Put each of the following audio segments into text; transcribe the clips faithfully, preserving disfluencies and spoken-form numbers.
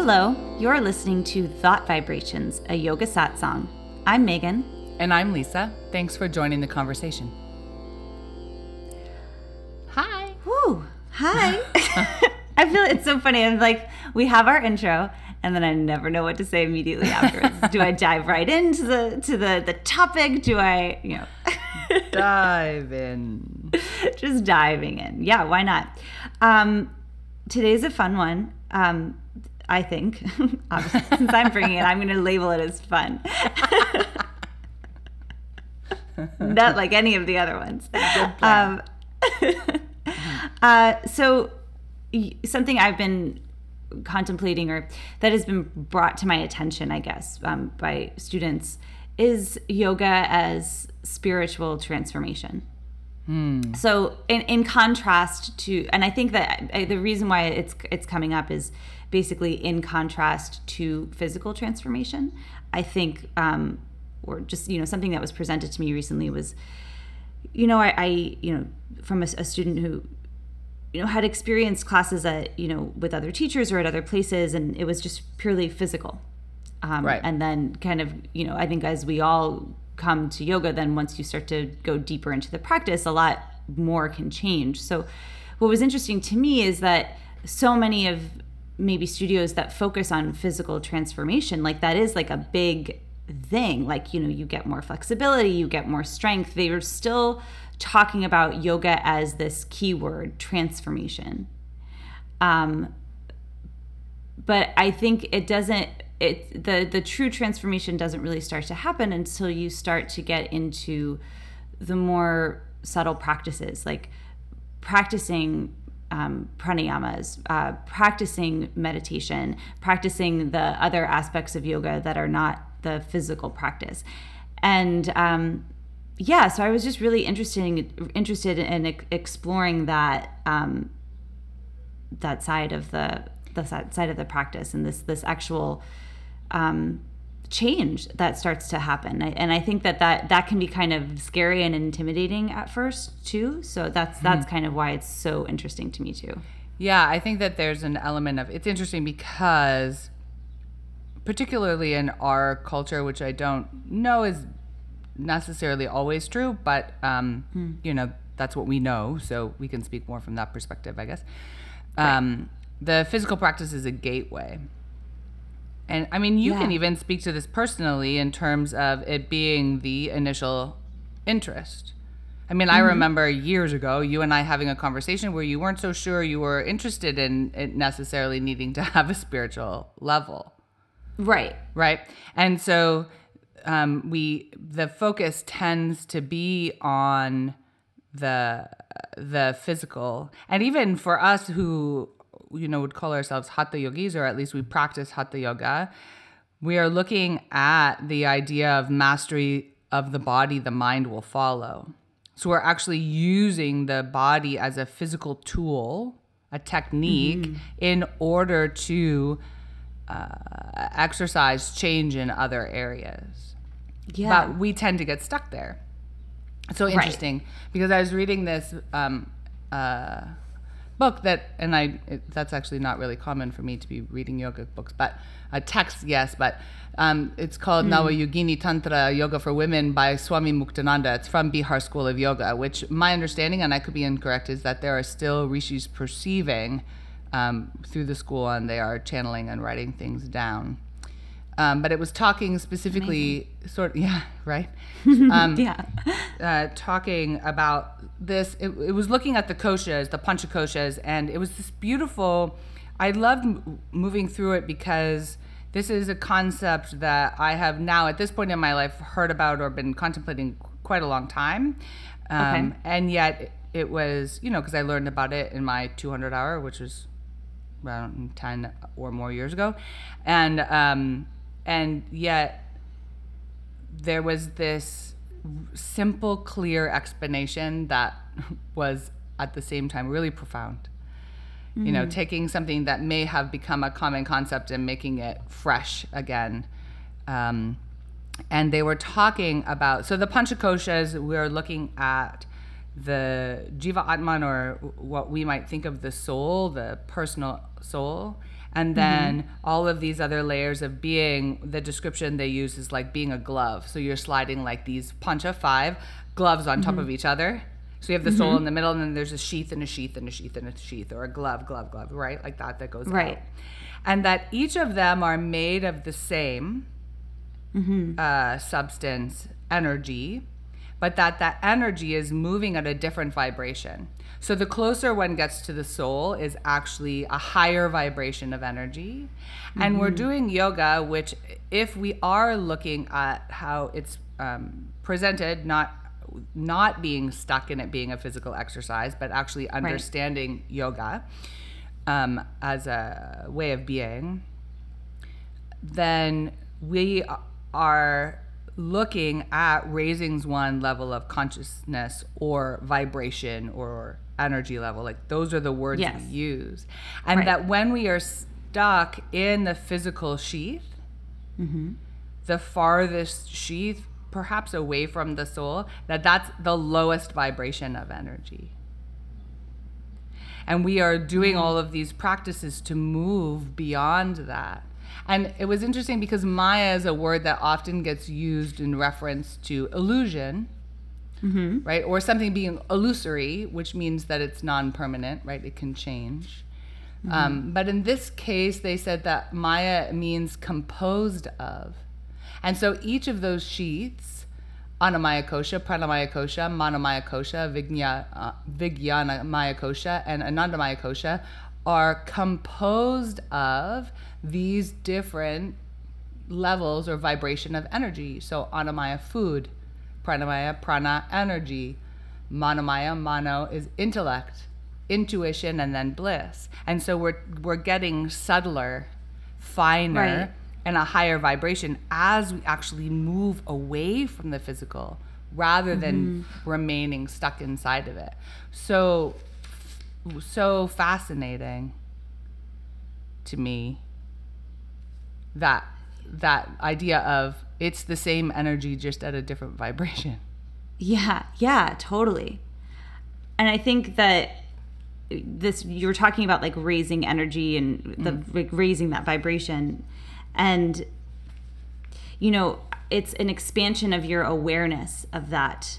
Hello, you're listening to Thought Vibrations, a yoga satsang. I'm Megan. And I'm Lisa. Thanks for joining the conversation. Hi. Woo, hi. I feel it's so funny. I'm like, we have our intro, and then I never know what to say immediately afterwards. Do I dive right into the to the, the topic? Do I, you know... Dive in. Just diving in. Yeah, why not? Um, today's a fun one. Um, I think, obviously, since I'm bringing it, I'm going to label it as fun. Not like any of the other ones. Um, uh, so something I've been contemplating, or that has been brought to my attention, I guess, um, by students, is yoga as spiritual transformation. Hmm. So in, in contrast to, and I think that I, the reason why it's it's coming up is basically in contrast to physical transformation. I think, um, or just, you know, something that was presented to me recently was, you know, I, I you know, from a, a student who, you know, had experienced classes at, you know, with other teachers or at other places, and it was just purely physical. Um, right. And then kind of, you know, I think as we all come to yoga, then once you start to go deeper into the practice, a lot more can change. So what was interesting to me is that so many of maybe studios that focus on physical transformation, like that is like a big thing. Like, you know, you get more flexibility, you get more strength. They were still talking about yoga as this keyword, transformation. Um, but I think it doesn't, It, the the true transformation doesn't really start to happen until you start to get into the more subtle practices, like practicing um, pranayamas, uh, practicing meditation, practicing the other aspects of yoga that are not the physical practice. And um, yeah, so I was just really interested interested in exploring that um, that side of the the side of the practice, and this this actual um, change that starts to happen. And I think that, that that can be kind of scary and intimidating at first too. So that's that's kind of why it's so interesting to me too. Yeah, I think that there's an element of, it's interesting because particularly in our culture, which I don't know is necessarily always true, but um, hmm. you know, that's what we know. So we can speak more from that perspective, I guess. Right. Um, the physical practice is a gateway. And I mean, you yeah. can even speak to this personally in terms of it being the initial interest. I mean, mm-hmm. I remember years ago, you and I having a conversation where you weren't so sure you were interested in it necessarily needing to have a spiritual level. Right. Right. And so um, we, the focus tends to be on the, the physical. And even for us who, you know, would call ourselves hatha yogis, or at least we practice hatha yoga, we are looking at the idea of mastery of the body, the mind will follow. So we're actually using the body as a physical tool, a technique, mm-hmm. in order to uh, exercise change in other areas. Yeah. But we tend to get stuck there. It's so interesting, right. because I was reading this um, uh, book that, and I it, that's actually not really common for me to be reading yoga books, but a uh, text, yes, but um, it's called mm. Navayogini Tantra Yoga for Women by Swami Muktananda. It's from Bihar School of Yoga, which my understanding, and I could be incorrect, is that there are still rishis perceiving um, through the school, and they are channeling and writing things down. Um, but it was talking specifically, Amazing. sort of, yeah, right? Um, yeah. Uh, talking about this, it, it was looking at the koshas, the panchakoshas, and it was this beautiful, I loved m- moving through it because this is a concept that I have now, at this point in my life, heard about or been contemplating quite a long time. Um, okay. And yet it, it was, you know, because I learned about it in my two hundred hour, which was around ten or more years ago. And, um, and yet there was this simple, clear explanation that was at the same time really profound. Mm-hmm. You know, taking something that may have become a common concept and making it fresh again. Um, and they were talking about, so the panchakoshas, we're looking at the Jiva Atman, or what we might think of the soul, the personal soul. And then mm-hmm. all of these other layers of being, the description they use is like being a glove. So you're sliding like these pancha, five gloves on mm-hmm. top of each other. So you have the mm-hmm. soul in the middle, and then there's a sheath and a sheath and a sheath and a sheath, or a glove, glove, glove, right? Like that, that goes right. out. And that each of them are made of the same mm-hmm. uh, substance, energy, but that that energy is moving at a different vibration. So the closer one gets to the soul is actually a higher vibration of energy. Mm-hmm. And we're doing yoga, which if we are looking at how it's um, presented, not not being stuck in it being a physical exercise, but actually understanding right. yoga um, as a way of being, then we are looking at raising one level of consciousness or vibration or energy level. Like those are the words yes. we use. And right. that when we are stuck in the physical sheath, mm-hmm. the farthest sheath perhaps away from the soul, that that's the lowest vibration of energy. And we are doing all of these practices to move beyond that. And it was interesting because Maya is a word that often gets used in reference to illusion, mm-hmm. right? Or something being illusory, which means that it's non-permanent, right? It can change. Mm-hmm. Um, but in this case, they said that Maya means composed of. And so each of those sheaths, Annamaya Kosha, Pranamaya Kosha, Manomaya Kosha, Vignya, uh, Vijnanamaya Kosha, and Anandamaya Kosha, are composed of these different levels or vibration of energy. So Annamaya, food, Pranamaya, prana, energy, Manomaya, mano is intellect, intuition, and then bliss. And so we're we're getting subtler, finer, right. and a higher vibration as we actually move away from the physical rather than mm-hmm. remaining stuck inside of it. So, so fascinating to me that that idea of it's the same energy just at a different vibration. Yeah, yeah, totally. And I think that this, you were talking about like raising energy and the mm. like raising that vibration. And, you know, it's an expansion of your awareness of that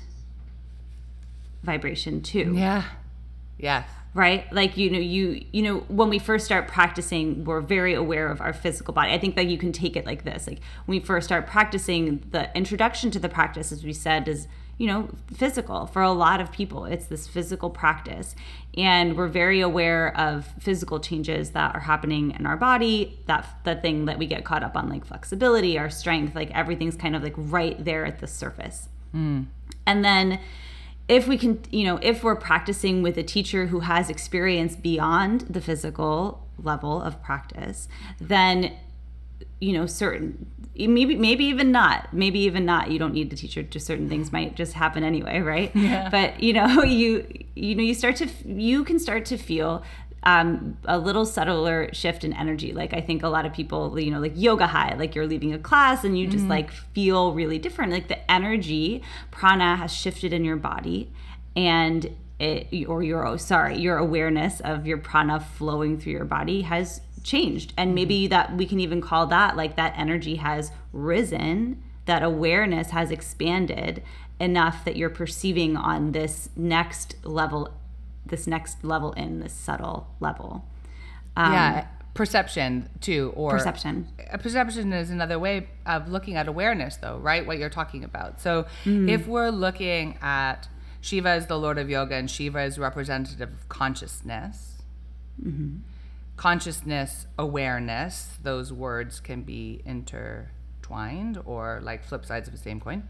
vibration too. Yeah. Yeah. Right? Like, you know, you, you know, when we first start practicing, we're very aware of our physical body. I think that you can take it like this. Like when we first start practicing, the introduction to the practice, as we said, is, you know, physical. For a lot of people, it's this physical practice. And we're very aware of physical changes that are happening in our body, that the thing that we get caught up on, like flexibility, our strength, like everything's kind of like right there at the surface. Mm. And then if we can, you know, if we're practicing with a teacher who has experience beyond the physical level of practice, then, you know, certain, maybe maybe even not, maybe even not, you don't need the teacher, just certain things might just happen anyway, right? Yeah. But, you know, you, you know, you start to, you can start to feel um, a little subtler shift in energy. Like I think a lot of people, you know, like yoga high, like you're leaving a class and you just mm-hmm. like feel really different. Like the energy, prana has shifted in your body, and it, or your, oh, sorry, your awareness of your prana flowing through your body has changed. And maybe that we can even call that like that energy has risen, that awareness has expanded enough that you're perceiving on this next level this next level in this subtle level. Um, yeah, perception too, or perception. Perception is another way of looking at awareness though, right? What you're talking about. So mm. if we're looking at Shiva is the Lord of Yoga and Shiva is representative of consciousness, mm-hmm. consciousness, awareness, those words can be intertwined or like flip sides of the same coin.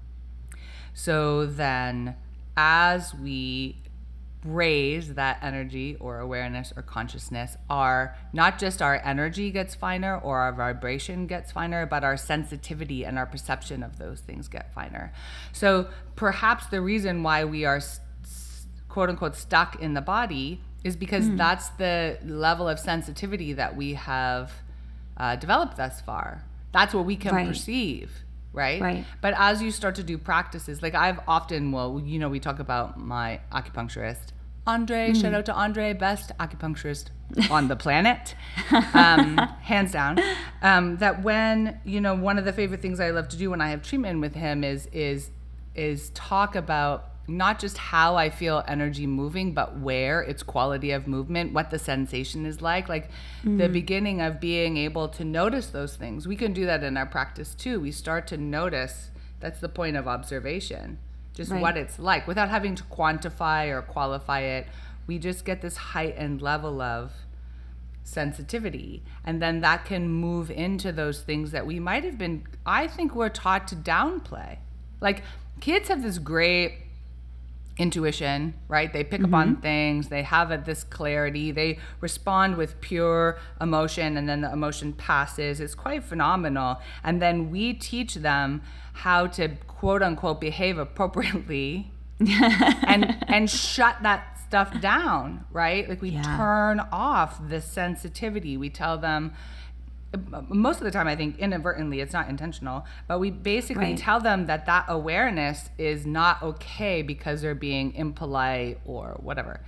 So then as we raise that energy or awareness or consciousness, our not just our energy gets finer or our vibration gets finer, but our sensitivity and our perception of those things get finer. So perhaps the reason why we are quote unquote stuck in the body is because mm. that's the level of sensitivity that we have uh, developed thus far. That's what we can right. perceive. Right? Right. But as you start to do practices, like I've often, well, you know, we talk about my acupuncturist, Andre, mm. shout out to Andre, best acupuncturist on the planet, um, hands down. Um, that when, you know, one of the favorite things I love to do when I have treatment with him is is is talk about not just how I feel energy moving, but where, its quality of movement, what the sensation is like. Like mm. the beginning of being able to notice those things. We can do that in our practice too. We start to notice, that's the point of observation, just right. what it's like without having to quantify or qualify it. We just get this heightened level of sensitivity. And then that can move into those things that we might have been, I think we're taught to downplay. Like kids have this great intuition, right? They pick mm-hmm. up on things, they have a, this clarity, they respond with pure emotion, and then the emotion passes. It's quite phenomenal. And then we teach them how to quote unquote behave appropriately and and shut that stuff down, right? Like we yeah. turn off the sensitivity. We tell them, most of the time I think inadvertently, it's not intentional, but we basically right. tell them that that awareness is not okay because they're being impolite or whatever,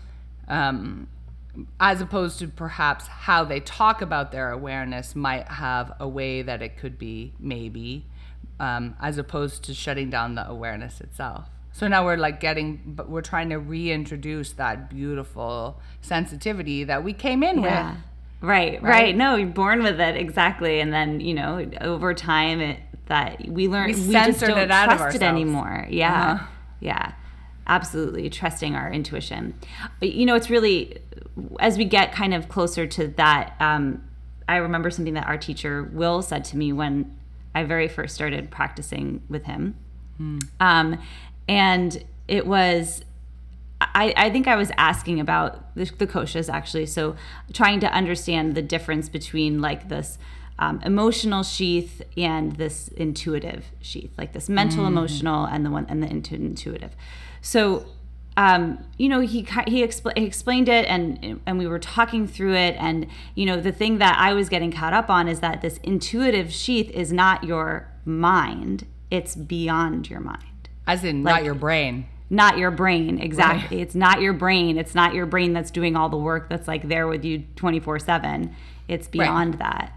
um, as opposed to perhaps how they talk about their awareness might have a way that it could be maybe, um, as opposed to shutting down the awareness itself. So now we're like getting, but we're trying to reintroduce that beautiful sensitivity that we came in yeah. with. Right, right, right. No, you're born with it, exactly. And then, you know, over time, it that we learn, we, we just don't it out trust of it anymore. Yeah, uh-huh. yeah, absolutely. Trusting our intuition. But, you know, it's really, as we get kind of closer to that, um, I remember something that our teacher, Will, said to me when I very first started practicing with him. Hmm. Um, and it was... I, I think I was asking about the, the koshas actually, so trying to understand the difference between like this um, emotional sheath and this intuitive sheath, like this mental, mm. emotional, and the one and the intu- intuitive. So, um, you know, he he, expl- he explained it, and and we were talking through it, and you know, the thing that I was getting caught up on is that this intuitive sheath is not your mind; it's beyond your mind, as in like, not your brain. Not your brain, exactly. Right. It's not your brain. It's not your brain that's doing all the work that's like there with you twenty-four seven. It's beyond right. that.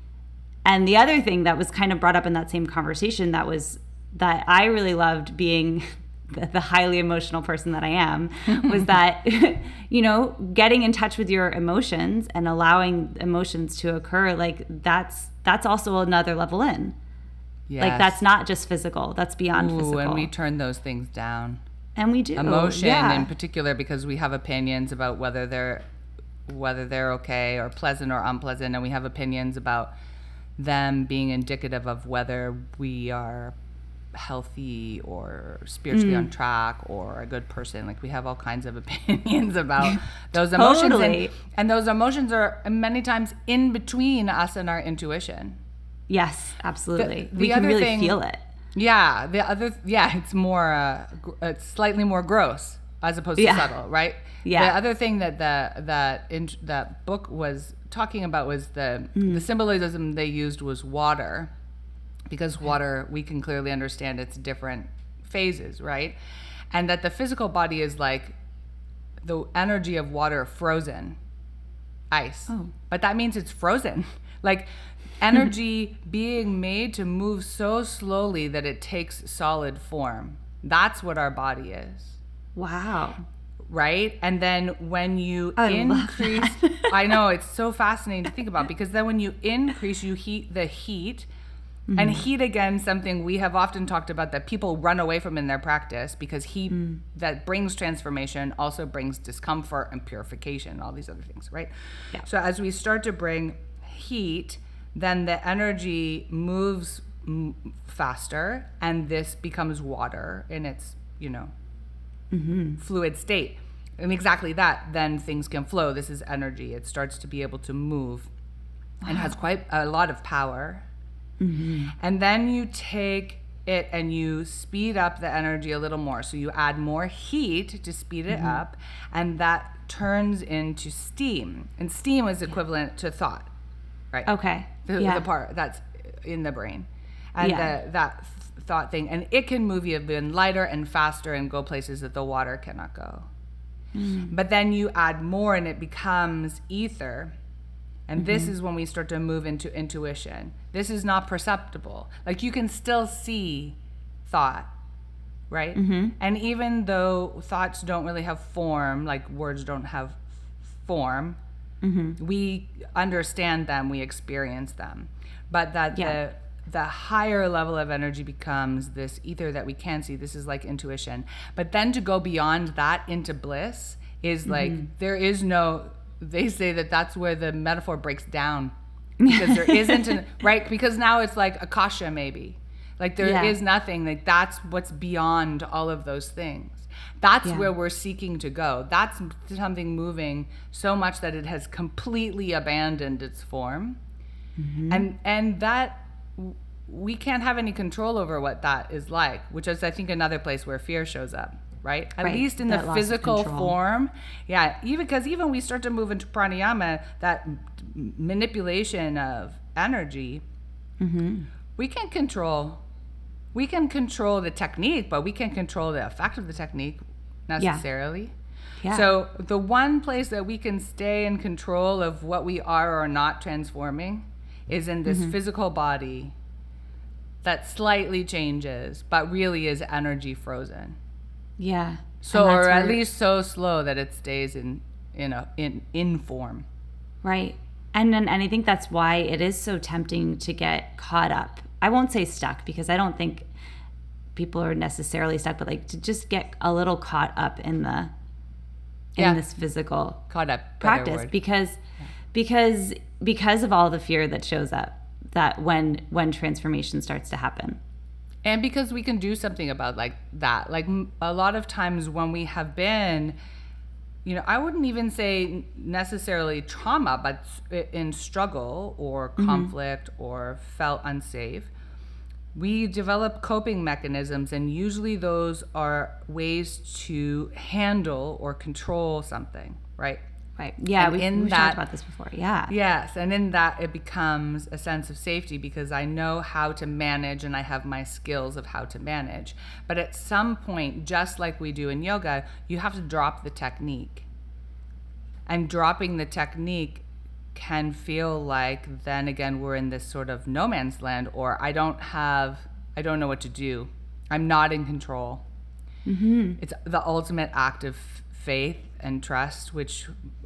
And the other thing that was kind of brought up in that same conversation that was that I really loved being the, the highly emotional person that I am was that, you know, getting in touch with your emotions and allowing emotions to occur, like that's that's also another level in. Yes. Like that's not just physical. That's beyond Ooh, physical. And we turn those things down. And we do. Emotion yeah. in particular, because we have opinions about whether they're whether they're okay or pleasant or unpleasant, and we have opinions about them being indicative of whether we are healthy or spiritually mm. on track or a good person. Like we have all kinds of opinions about those emotions. Totally. And, and those emotions are many times in between us and our intuition. Yes, absolutely. The, the we can really thing, feel it. Yeah, the other yeah, it's more uh, gr- it's slightly more gross as opposed to yeah. subtle, right? Yeah. The other thing that the that in, that book was talking about was the mm. the symbolism they used was water, because water we can clearly understand its different phases, right? And that the physical body is like the energy of water frozen, ice, oh. but that means it's frozen, like. Energy being made to move so slowly that it takes solid form. That's what our body is. Wow. Right? And then when you I increase, love that. I know, it's so fascinating to think about, because then when you increase, you heat the heat. Mm-hmm. And heat, again, something we have often talked about that people run away from in their practice, because heat mm. that brings transformation also brings discomfort and purification, all these other things, right? Yeah. So as we start to bring heat, then the energy moves m- faster, and this becomes water in its, you know, mm-hmm. fluid state. And exactly that, then things can flow. This is energy. It starts to be able to move wow. and has quite a lot of power. Mm-hmm. And then you take it and you speed up the energy a little more. So you add more heat to speed it mm-hmm. up, and that turns into steam. And steam is equivalent to thought. Right. Okay. The, yeah. the part that's in the brain, and yeah. the, that th- thought thing, and it can move even lighter and faster and go places that the water cannot go. Mm. But then you add more and it becomes ether. And mm-hmm. this is when we start to move into intuition. This is not perceptible. Like you can still see thought, right? Mm-hmm. And even though thoughts don't really have form, like words don't have form, mm-hmm. we understand them, we experience them. But that yeah. the the higher level of energy becomes this ether that we can see. This is like intuition. But then to go beyond that into bliss is like, mm-hmm. there is no, they say that that's where the metaphor breaks down. Because there isn't, an, right? Because now it's like akasha maybe. Like there yeah. is nothing, like that's what's beyond all of those things. That's yeah. where we're seeking to go. That's something moving so much that it has completely abandoned its form. Mm-hmm. And and that, we can't have any control over what that is like, which is, I think, another place where fear shows up, right? At right. least in that the physical form. Yeah, even because even we start to move into pranayama, that manipulation of energy, mm-hmm. we can control. We can control the technique, but we can't control the effect of the technique necessarily. Yeah. Yeah. So the one place that we can stay in control of what we are or not transforming is in this mm-hmm. physical body that slightly changes, but really is energy frozen. Yeah. So, or at least so slow that it stays in in a in in form. Right. And then, and I think that's why it is so tempting to get caught up. I won't say stuck, because I don't think people are necessarily stuck, but like to just get a little caught up in the in yeah. this physical caught up practice word. because yeah. because because of all the fear that shows up that when when transformation starts to happen. And because we can do something about like that. Like a lot of times when we have been, you know, I wouldn't even say necessarily trauma, but in struggle or conflict mm-hmm. or felt unsafe, we develop coping mechanisms, and usually those are ways to handle or control something, right? Right. Yeah, and we've, in we've that, talked about this before. Yeah. Yes, and in that it becomes a sense of safety because I know how to manage and I have my skills of how to manage. But at some point, just like we do in yoga, you have to drop the technique. And dropping the technique can feel like then again we're in this sort of no man's land, or I don't have, I don't know what to do. I'm not in control. Mm-hmm. It's the ultimate act of faith and trust, which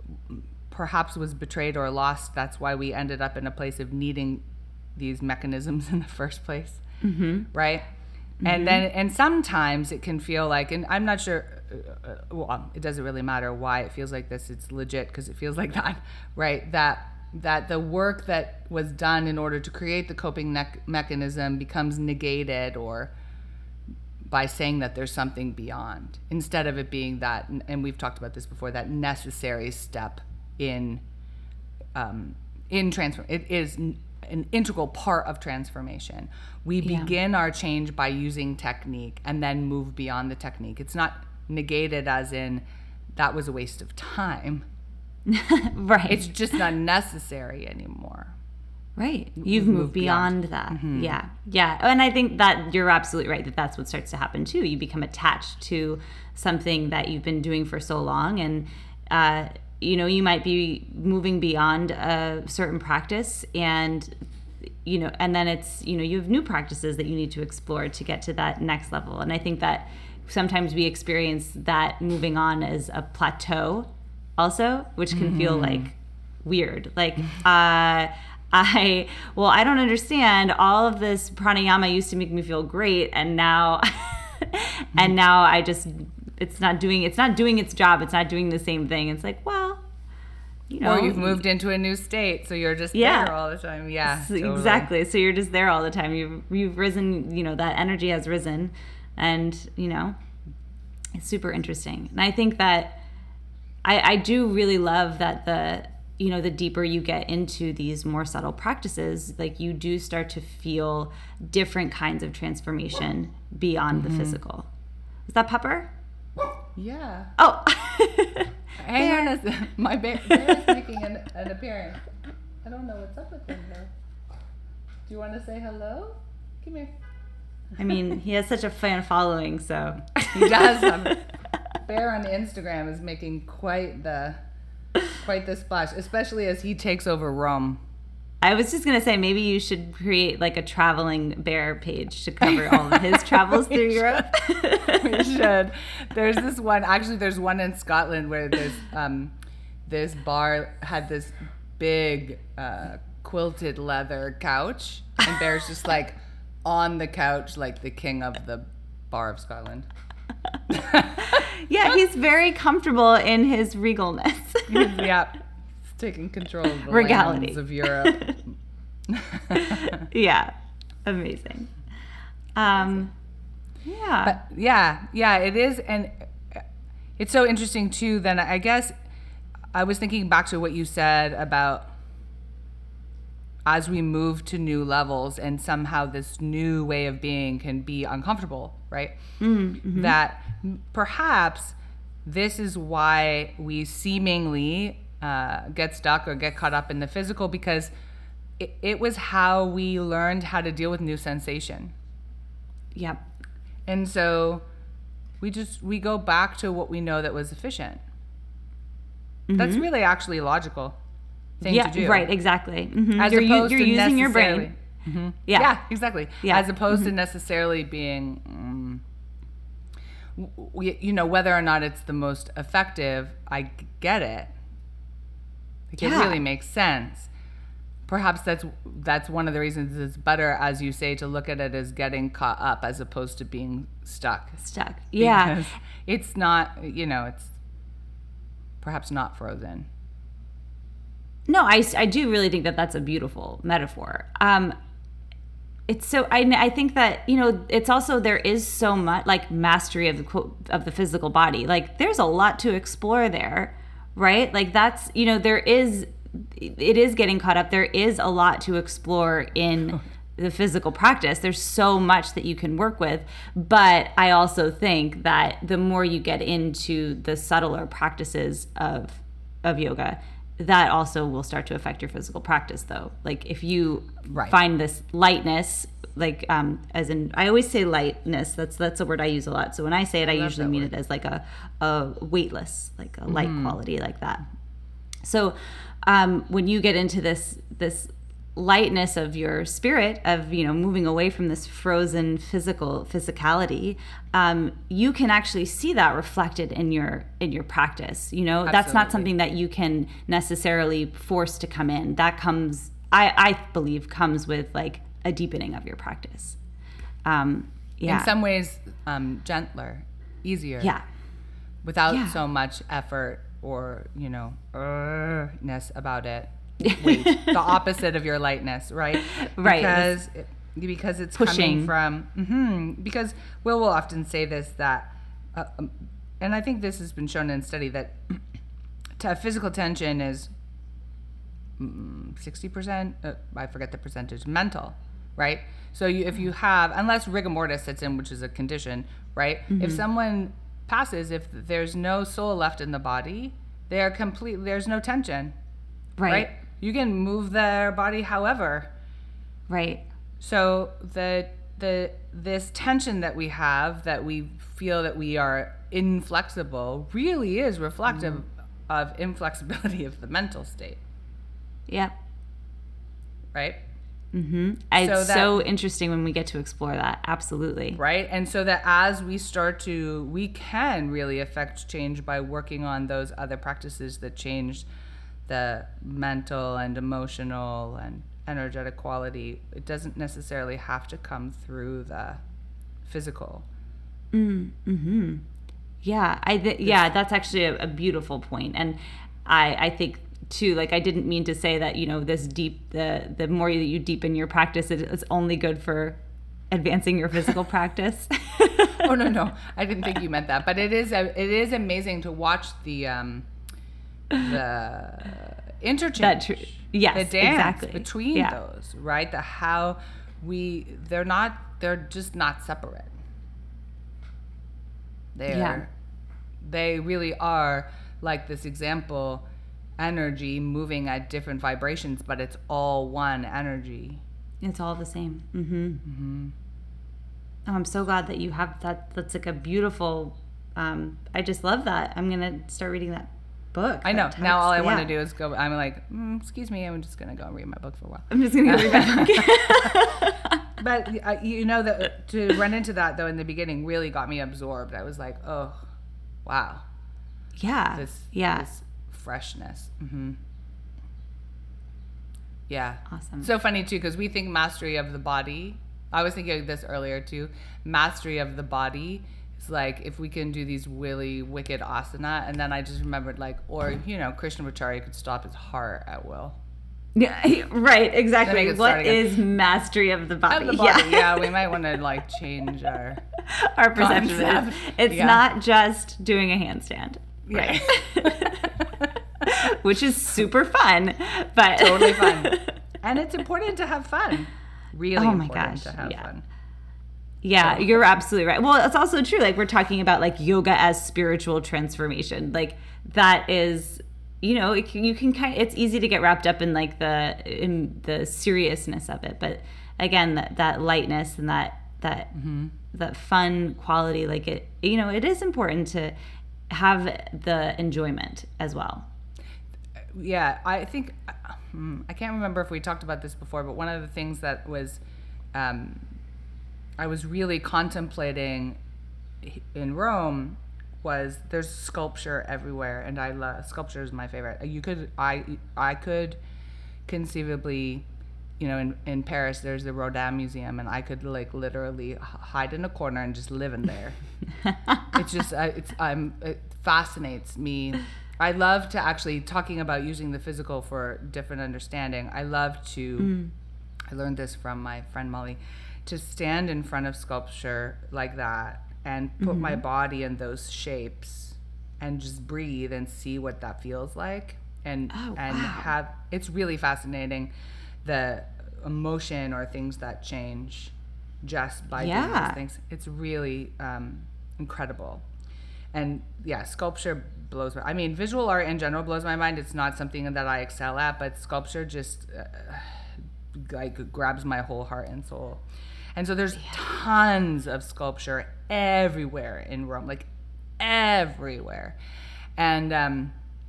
perhaps was betrayed or lost. That's why we ended up in a place of needing these mechanisms in the first place, mm-hmm. right? Mm-hmm. And then, and sometimes it can feel like, and I'm not sure, uh, well, it doesn't really matter why it feels like this. It's legit because it feels like that, right? That that the work that was done in order to create the coping ne- mechanism becomes negated, or by saying that there's something beyond, instead of it being that, and we've talked about this before, that necessary step in um, in transform. It is an integral part of transformation. We yeah. begin our change by using technique and then move beyond the technique. It's not negated as in that was a waste of time. Right. It's just not necessary anymore. Right. You've moved, moved beyond, beyond that. Mm-hmm. Yeah. Yeah. And I think that you're absolutely right that that's what starts to happen too. You become attached to something that you've been doing for so long, and uh, you know, you might be moving beyond a certain practice, and you know, and then it's, you know, you have new practices that you need to explore to get to that next level. And I think that sometimes we experience that moving on as a plateau also, which can mm-hmm. feel like weird. Like, uh, I, well, I don't understand. All of this pranayama used to make me feel great, and now, and now I just, it's not doing, it's not doing its job. It's not doing the same thing. It's like, well, you know. Or you've moved into a new state, so you're just yeah. there all the time. Yeah, so, totally. Exactly. So you're just there all the time. You've, you've risen, you know, that energy has risen, and, you know, it's super interesting. And I think that I, I do really love that the, you know, the deeper you get into these more subtle practices, like you do start to feel different kinds of transformation beyond mm-hmm. the physical. Is that Pepper? Yeah. Oh. Hang on a second. My bear, bear is making an, an appearance. I don't know what's up with him though. Do you want to say hello? Come here. I mean, he has such a fan following, so. He does have Bear on Instagram is making quite the quite the splash, especially as he takes over Rome. I was just gonna say maybe you should create like a traveling bear page to cover all of his travels through Europe. We should. There's this one. Actually, there's one in Scotland where there's um, this bar had this big uh, quilted leather couch, and Bear's just like on the couch, like the king of the bar of Scotland. Yeah, he's very comfortable in his regalness. Yeah. Taking control of the Regality. lands of Europe. Yeah, amazing. Um, yeah, But yeah, yeah, it is, and it's so interesting too. Then I guess I was thinking back to what you said about as we move to new levels, and somehow this new way of being can be uncomfortable, right? Mm-hmm. That perhaps this is why we seemingly Uh, get stuck or get caught up in the physical, because it, it was how we learned how to deal with new sensation. Yep. And so we just we go back to what we know that was efficient. Mm-hmm. That's really actually a logical thing yeah, to do. Right, exactly. Mm-hmm. As you're opposed you're to using your necessarily- brain. Mm-hmm. Yeah. Yeah, exactly. Yeah. As opposed Mm-hmm. to necessarily being, um, w- you know, whether or not it's the most effective, I get it. Like, Yeah. it really makes sense. Perhaps that's that's one of the reasons it's better, as you say, to look at it as getting caught up as opposed to being stuck. Stuck. Yeah. Because it's not, you know, it's perhaps not frozen. No, I, I do really think that that's a beautiful metaphor. Um, it's so I, I think that, you know, it's also there is so much like mastery of the quote of the physical body. Like there's a lot to explore there, right? Like that's, you know, there is it is getting caught up. There is a lot to explore in the physical practice. There's so much that you can work with, but I also think that the more you get into the subtler practices of of yoga, that also will start to affect your physical practice though. Like if you Right. find this lightness, like um as in I always say lightness, that's that's a word I use a lot. So when I say it, I, love usually that mean word. it as like a, a weightless, like a light quality like that. So um when you get into this this lightness of your spirit, of, you know, moving away from this frozen physical physicality, um, you can actually see that reflected in your in your practice. You know, that's not Absolutely. something that you can necessarily force to come in. That comes, I, I believe, comes with like a deepening of your practice. Um, yeah. In some ways, um, gentler, easier. yeah. Without Yeah. so much effort or, you know, ness about it. Wait, the opposite of your lightness, right? Right. Because it, because it's Pushing. coming from mhm, because Will will often say this, that uh, um, and I think this has been shown in study, that to physical tension is mm, sixty percent, uh, I forget the percentage, mental, right? So you, if you have, unless rigor mortis sets in, which is a condition, right? If someone passes, if there's no soul left in the body, they are completely, there's no tension. Right. Right? You can move their body however. Right. So the the this tension that we have, that we feel that we are inflexible, really is reflective of inflexibility of the mental state, Yeah. right? Mm-hmm. It's So so, that- interesting when we get to explore that. Absolutely. Right? And so that as we start to, we can really affect change by working on those other practices that change the mental and emotional and energetic quality. It doesn't necessarily have to come through the physical. Mm-hmm. Yeah, I th- yeah, that's actually a, a beautiful point, and I I think too. Like I didn't mean to say that, you know, this deep the the more that you deepen your practice, it, it's only good for advancing your physical practice. Oh no no, I didn't think you meant that. But it is a, it is amazing to watch the um the interchange, That tr- yes, the dance exactly. between Yeah. those, right? The how we they're not they're just not separate. They're Yeah. they really are like this example, energy moving at different vibrations, but it's all one energy. It's all the same. Mm-hmm. Mm-hmm. Oh, I'm so glad that you have that. That's like a beautiful um, I just love that. I'm gonna start reading that book. I know. that Now all I text. want Yeah. to do is go. I'm like, mm, excuse me. I'm just gonna go and read my book for a while. I'm just gonna go read my book. But uh, you know that to run into that though in the beginning really got me absorbed. I was like, oh, wow. Yeah. This yeah. this freshness. Mm-hmm. Yeah. Awesome. So funny too, because we think mastery of the body. I was thinking of this earlier too. Mastery of the body is like if we can do these really wicked asana, and then I just remembered like, or you know, Krishnamacharya could stop his heart at will. Yeah, right, Let me exactly. get What started again. is mastery of the body? Of the body. Yeah, Yeah, we might want to like change our our perception. concept. Is, it's Yeah. not just doing a handstand, Yeah. right? Which is super fun, but Totally fun. And it's important to have fun. Really Oh my important gosh, to have yeah. fun. Yeah, So- you're absolutely right. Well, it's also true. Like we're talking about like yoga as spiritual transformation. Like that is, you know, it can, you can kind of, it's easy to get wrapped up in like the in the seriousness of it, but again, that that lightness and that that Mm-hmm. that fun quality, like it, you know, it is important to have the enjoyment as well. Yeah, I think hmm, I can't remember if we talked about this before, but one of the things that was um, I was really contemplating in Rome was there's sculpture everywhere, and I love sculpture is my favorite. You could I I could conceivably, you know, in in Paris there's the Rodin Museum, and I could like literally h- hide in a corner and just live in there. It's just uh, it's I'm it fascinates me. I love to actually talking about using the physical for different understanding. I love to Mm. I learned this from my friend Molly, to stand in front of sculpture like that and put Mm-hmm. my body in those shapes and just breathe and see what that feels like, and Oh, and wow. have it's really fascinating the emotion or things that change just by doing Yeah. those things. It's really um, incredible. And yeah, sculpture blows my, I mean, visual art in general blows my mind. It's not something that I excel at, but sculpture just uh, like grabs my whole heart and soul. And so there's tons of sculpture everywhere in Rome, like everywhere. And um,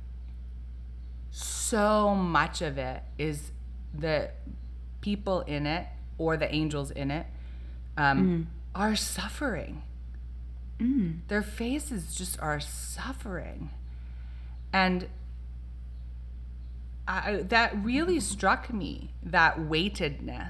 so much of it is the people in it or the angels in it um, are suffering. Mm. Their faces just are suffering. And I, that really struck me, that weightedness.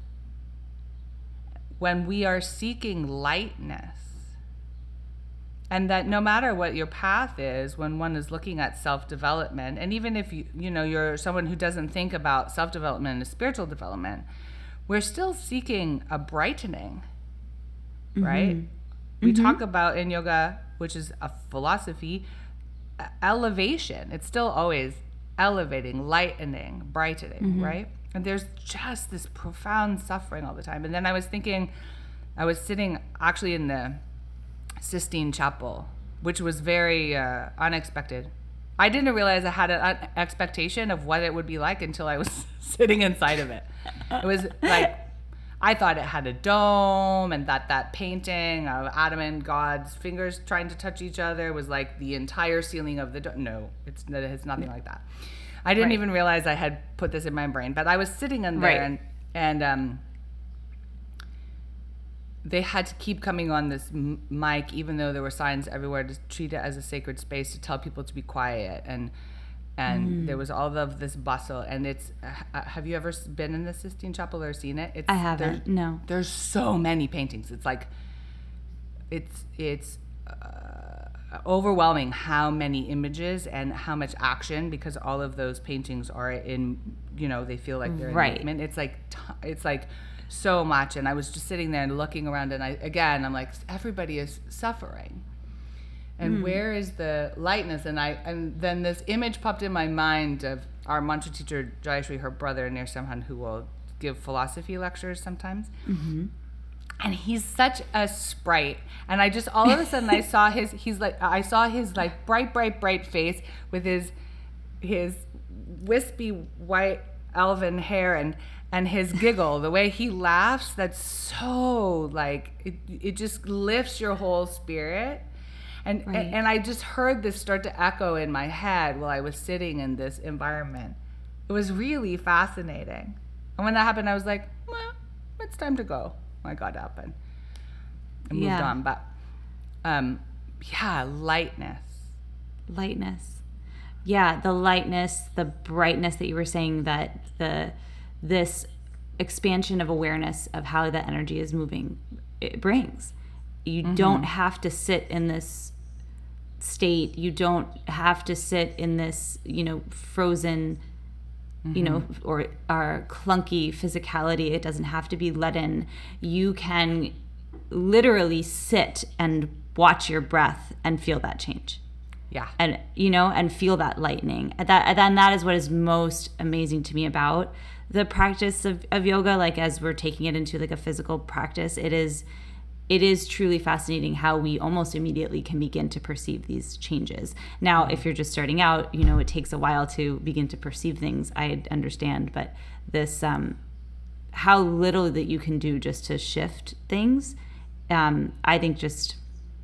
When we are seeking lightness, and that no matter what your path is, when one is looking at self-development, and even if you you know you're someone who doesn't think about self-development and spiritual development, we're still seeking a brightening, right? We talk about in yoga, which is a philosophy, e- elevation. It's still always elevating, lightening, brightening, right? And there's just this profound suffering all the time. And then I was thinking, I was sitting actually in the Sistine Chapel, which was very uh, unexpected. I didn't realize I had an un- expectation of what it would be like until I was sitting inside of it. It was like, I thought it had a dome, and that that painting of Adam and God's fingers trying to touch each other was like the entire ceiling of the dome. No, it's, it's nothing like that. I didn't Right. even realize I had put this in my brain, but I was sitting in there, Right. and and um, they had to keep coming on this m- mic, even though there were signs everywhere to treat it as a sacred space, to tell people to be quiet, and and Mm. there was all of this bustle. And it's uh, have you ever s- been in the Sistine Chapel or seen it? It's, I there's- haven't. No. There's so many paintings. It's like it's it's uh, overwhelming how many images and how much action, because all of those paintings are in, you know, they feel like they're in Right. movement. It's like t- it's like so much. And I was just sitting there and looking around, and I again I'm like, everybody is suffering. And where is the lightness? And I and then this image popped in my mind of our mantra teacher Jayashri, her brother Nirsimhan, who will give philosophy lectures sometimes. And he's such a sprite. And I just all of a sudden I saw his he's like I saw his like bright, bright, bright face with his his wispy white elven hair, and and his giggle, the way he laughs, that's so like it, it just lifts your whole spirit. And, Right. and and I just heard this start to echo in my head while I was sitting in this environment. It was really fascinating. And when that happened, I was like, well, it's time to go. I got up and I moved Yeah. on. But um, yeah, lightness. Lightness. Yeah, the lightness, the brightness that you were saying, that the this expansion of awareness of how the energy is moving, it brings. You Mm-hmm. don't have to sit in this state. You don't have to sit in this, you know, frozen, Mm-hmm. you know, or our clunky physicality. It doesn't have to be let in. You can literally sit and watch your breath and feel that change. Yeah. And you know, and feel that lightning. And that, and then that is what is most amazing to me about the practice of, of yoga. Like, as we're taking it into like a physical practice, it is it is truly fascinating how we almost immediately can begin to perceive these changes. Now, if you're just starting out, you know, it takes a while to begin to perceive things. I understand, but this um how little that you can do just to shift things, um I think just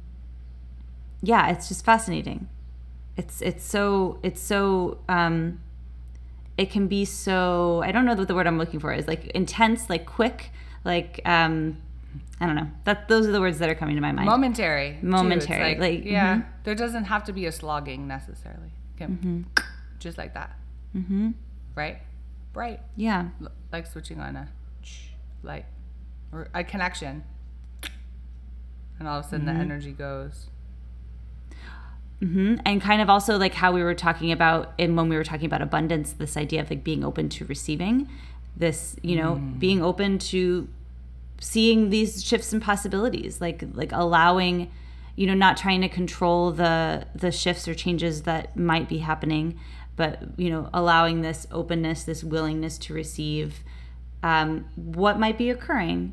yeah, it's just fascinating. It's it's so it's so um it can be so, I don't know what the word I'm looking for is, like intense, like quick, like um I don't know. That those are the words that are coming to my mind. Momentary. too. It's Momentary, like, yeah, mhm. there doesn't have to be a slogging necessarily. Okay. Mm-hmm. Just like that. Mm-hmm. Right? Bright. Yeah. L- like switching on a light or a connection. And all of a sudden Mm-hmm. the energy goes. Mm-hmm. And kind of also like how we were talking about, and when we were talking about abundance, this idea of like being open to receiving, this, you know, Mm. being open to seeing these shifts and possibilities, like like allowing, you know, not trying to control the the shifts or changes that might be happening, but you know, allowing this openness, this willingness to receive um, what might be occurring.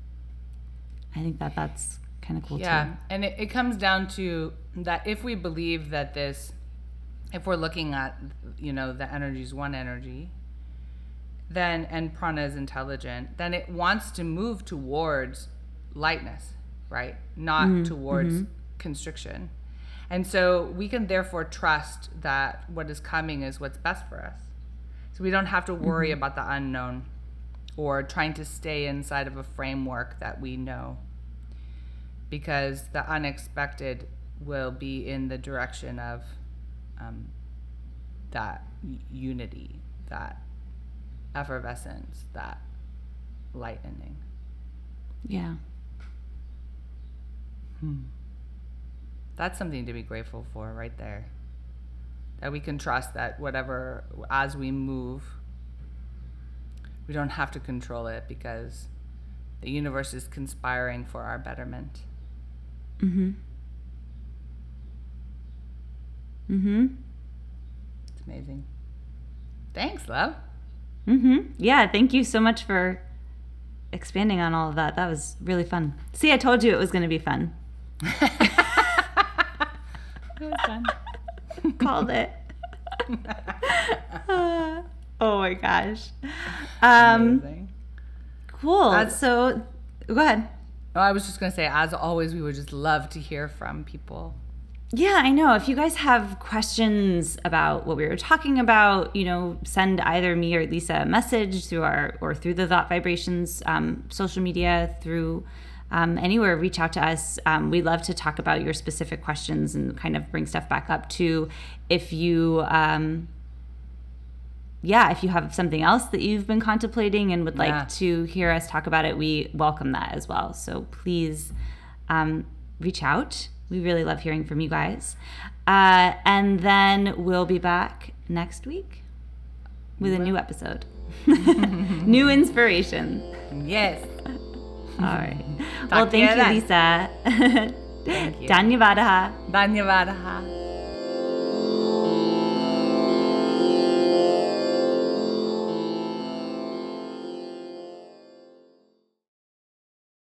I think that that's kind of cool Yeah. too. And it, it comes down to that if we believe that this, if we're looking at, you know, the energy is one energy, then, and prana is intelligent, then it wants to move towards lightness, right? Not Mm-hmm. towards constriction. And so we can therefore trust that what is coming is what's best for us. So we don't have to worry Mm-hmm. about the unknown or trying to stay inside of a framework that we know, because the unexpected will be in the direction of um, that y- unity, that effervescence, that lightening. Yeah. That's something to be grateful for right there. That we can trust that whatever, as we move, we don't have to control it because the universe is conspiring for our betterment. Mm-hmm. Mm-hmm. It's amazing. Thanks, love. Mm-hmm. Yeah, thank you so much for expanding on all of that. That was really fun. See, I told you it was going to be fun. It was fun. Called it. Uh, oh my gosh. Um, Amazing. cool. As- so, go ahead. Oh, I was just going to say, as always, we would just love to hear from people. Yeah, I know. If you guys have questions about what we were talking about, you know, send either me or Lisa a message through our or through the Thought Vibrations um, social media, through um, anywhere. Reach out to us. Um, we love to talk about your specific questions and kind of bring stuff back up too. If you, um, yeah, if you have something else that you've been contemplating and would like Yeah. to hear us talk about it, we welcome that as well. So please um, reach out. We really love hearing from you guys. Uh, and then we'll be back next week with a new episode. New inspiration. Yes. All right. Well, Talk to you thank you, then. Lisa. Thank you. Dhanyavadaha. Dhanyavadaha.